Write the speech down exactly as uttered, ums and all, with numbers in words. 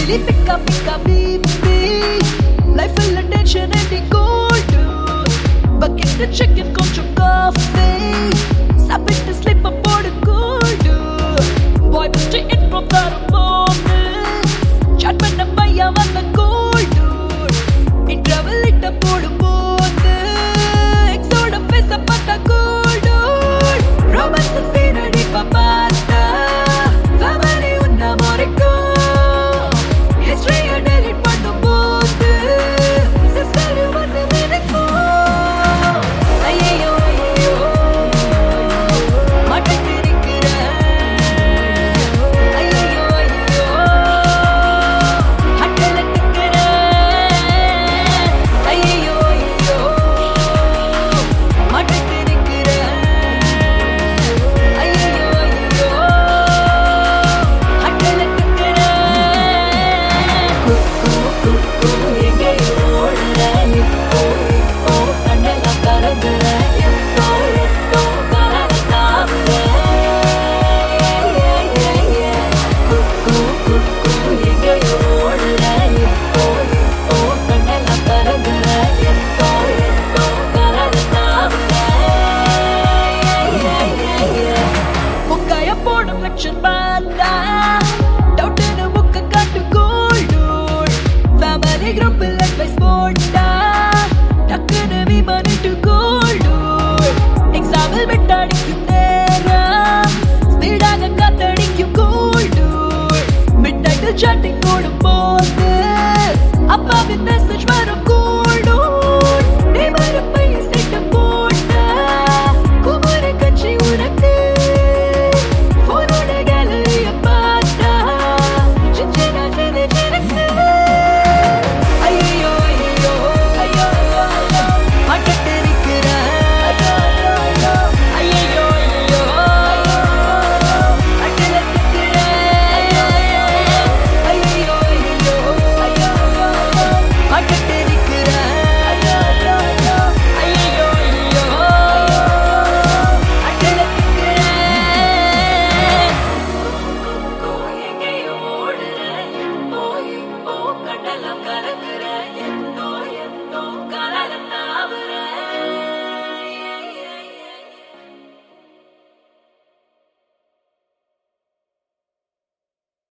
Daily pick up, pick up, baby. Life full of tension and the cold. Bucket the chicken, கொஞ்சம் coffee. சாப்பிட்டு sleep up போடு cold. Boy, Mister Intro தரும்போது chat பண்ண பையா வந்த cold. Interval இட்ட போடும்போது exoட face பார்த்தா cold. Romance scene அடிப்பா பார்த்தா family உன்ன மறைக்கும். History delete பண்ணும்போது sister வந்து நினைக்கும். ஐயோ ஐயோ மாட்டேன் இருக்கிறேன். ஐயோ ஐயோ ஹட்டல இருக்கிறேன். ஐயோ ஐயோ மாட்டேன் இருக்கிறேன். ஐயோ ஐயோ ஹட்டல இருக்கிறேன். குக்கு குக்கு எங்கேயோ ஓடுறேன். இப்போ இப்போ கண்ணெல்லாம் கலங்குறேன். எப்போ எப்போ கலர தாவுறேன். குக்கு குக்கு எங்கேயோ ஓடுறேன். இப்போ இப்போ கண்ணெல்லாம் கலங்குறேன். எப்போ எப்போ கலர தாவுறேன். முக்காய போடும் லட்சம் பார்த்தா டவுட்டுன்னு முக்க காட்டு கோல்டு. ஃபேமிலி குரூப்பில் அட்வைஸ் போட்டா டக்குன்னு விமானிட்டு கோல்டு. எக்ஸாம்பிள் விட்டாடிக்கும் நேரம் ஸ்பீடாக காத்தடிக்கும் கோல்டு. மிட் நைட்டில் சாட்டிங் போடும் போது அப்பாவின் மெசேஜ்